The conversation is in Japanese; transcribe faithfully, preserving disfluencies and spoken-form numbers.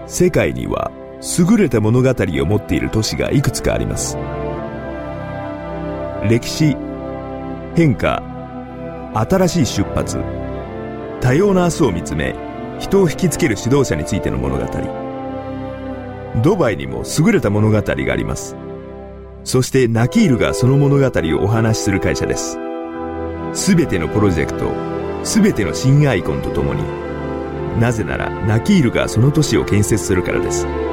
世界には優れた物語を持っている都市がいくつかあります。歴史、変化、新しい出発、多様な明日を見つめ、人を引きつける指導者についての物語。ドバイにも優れた物語があります。そしてナキールがその物語をお話しする会社です。すべてのプロジェクト、すべての新アイコンとともに、なぜならナキールがその都市を建設するからです。